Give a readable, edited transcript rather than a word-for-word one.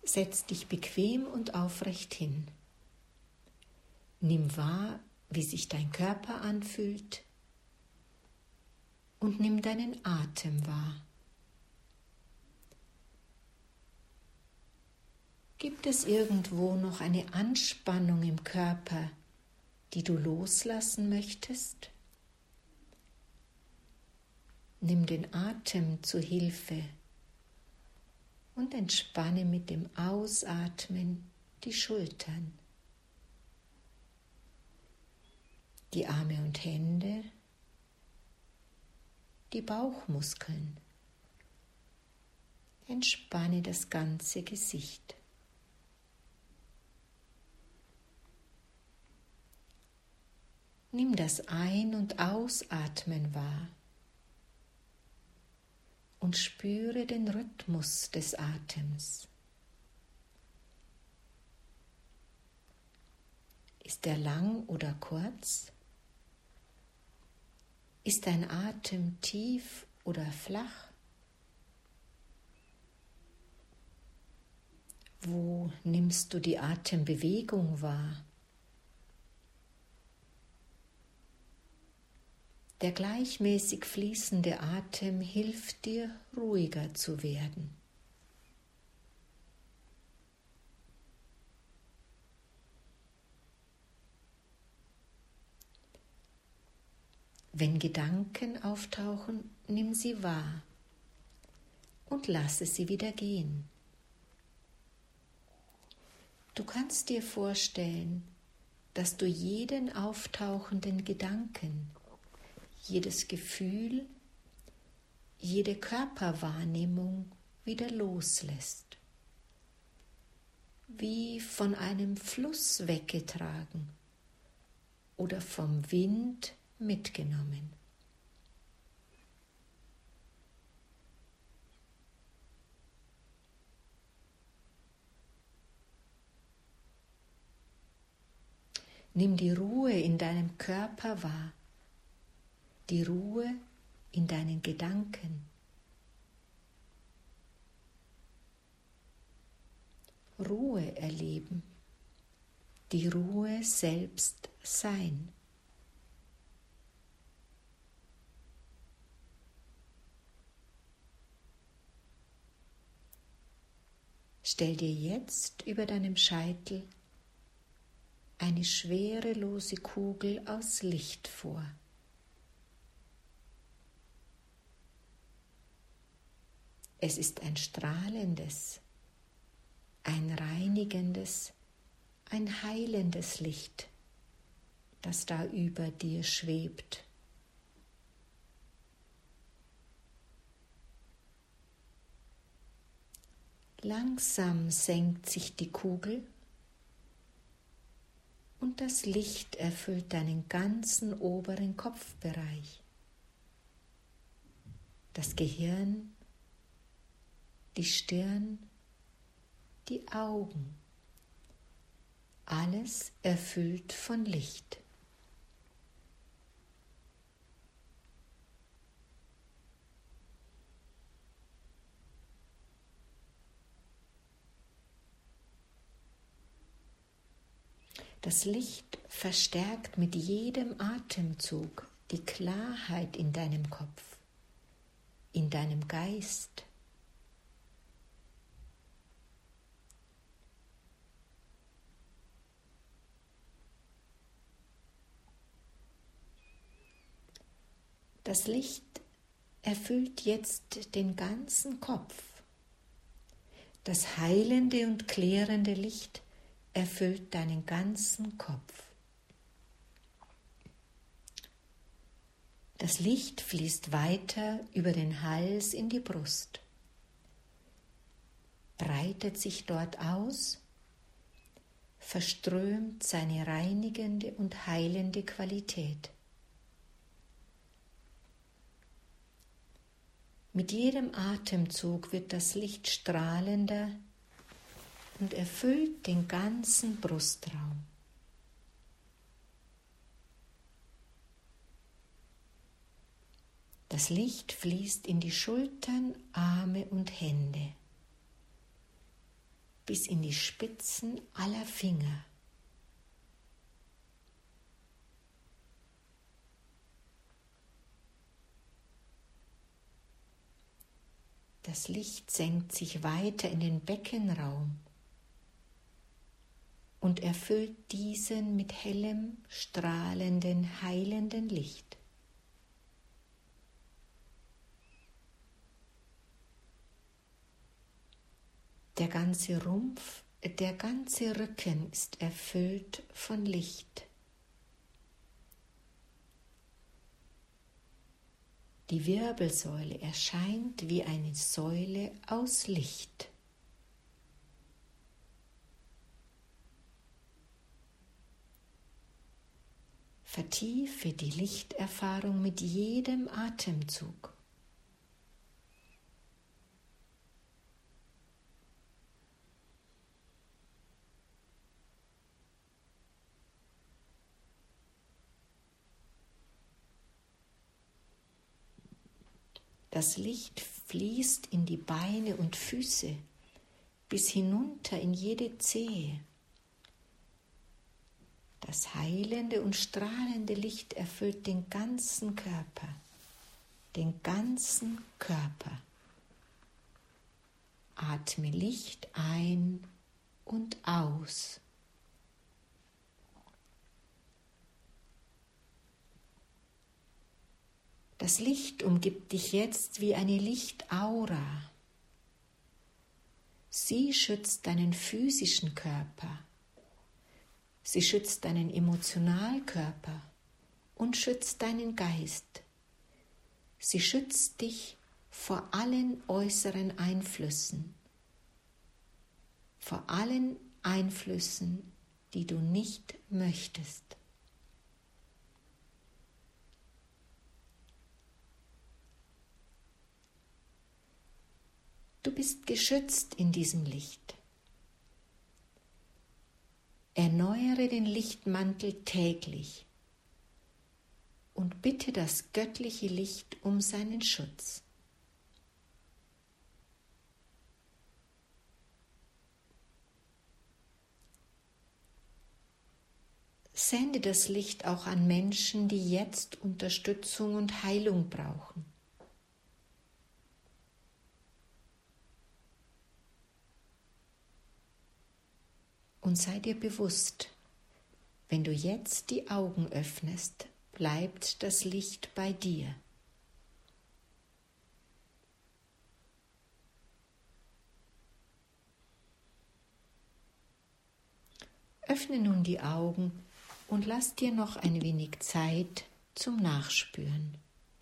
Setz dich bequem und aufrecht hin. Nimm wahr, wie sich dein Körper anfühlt und nimm deinen Atem wahr. Gibt es irgendwo noch eine Anspannung im Körper, die du loslassen möchtest? Nimm den Atem zur Hilfe und entspanne mit dem Ausatmen die Schultern, die Arme und Hände, die Bauchmuskeln. Entspanne das ganze Gesicht. Nimm das Ein- und Ausatmen wahr und spüre den Rhythmus des Atems. Ist er lang oder kurz? Ist dein Atem tief oder flach? Wo nimmst du die Atembewegung wahr? Der gleichmäßig fließende Atem hilft dir, ruhiger zu werden. Wenn Gedanken auftauchen, nimm sie wahr und lasse sie wieder gehen. Du kannst dir vorstellen, dass du jeden auftauchenden Gedanken, jedes Gefühl, jede Körperwahrnehmung wieder loslässt, wie von einem Fluss weggetragen oder vom Wind mitgenommen. Nimm die Ruhe in deinem Körper wahr, die Ruhe in deinen Gedanken. Ruhe erleben, die Ruhe selbst sein. Stell dir jetzt über deinem Scheitel eine schwerelose Kugel aus Licht vor. Es ist ein strahlendes, ein reinigendes, ein heilendes Licht, das da über dir schwebt. Langsam senkt sich die Kugel und das Licht erfüllt deinen ganzen oberen Kopfbereich, das Gehirn, die Stirn, die Augen, alles erfüllt von Licht. Das Licht verstärkt mit jedem Atemzug die Klarheit in deinem Kopf, in deinem Geist. Das Licht erfüllt jetzt den ganzen Kopf. Das heilende und klärende Licht erfüllt deinen ganzen Kopf. Das Licht fließt weiter über den Hals in die Brust, breitet sich dort aus, verströmt seine reinigende und heilende Qualität. Mit jedem Atemzug wird das Licht strahlender und erfüllt den ganzen Brustraum. Das Licht fließt in die Schultern, Arme und Hände. bis in die Spitzen aller Finger. Das Licht senkt sich weiter in den Beckenraum und erfüllt diesen mit hellem, strahlenden, heilenden Licht. Der ganze Rumpf, der ganze Rücken ist erfüllt von Licht. Die Wirbelsäule erscheint wie eine Säule aus Licht. Vertiefe die Lichterfahrung mit jedem Atemzug. Das Licht fließt in die Beine und Füße bis hinunter in jede Zehe. Das heilende und strahlende Licht erfüllt den ganzen Körper, den ganzen Körper. Atme Licht ein und aus. Das Licht umgibt dich jetzt wie eine Lichtaura. Sie schützt deinen physischen Körper. Sie schützt deinen Emotionalkörper und schützt deinen Geist. Sie schützt dich vor allen äußeren Einflüssen, vor allen Einflüssen, die du nicht möchtest. Du bist geschützt in diesem Licht. Erneuere den Lichtmantel täglich und bitte das göttliche Licht um seinen Schutz. Sende das Licht auch an Menschen, die jetzt Unterstützung und Heilung brauchen. Und sei dir bewusst, wenn du jetzt die Augen öffnest, bleibt das Licht bei dir. Öffne nun die Augen und lass dir noch ein wenig Zeit zum Nachspüren.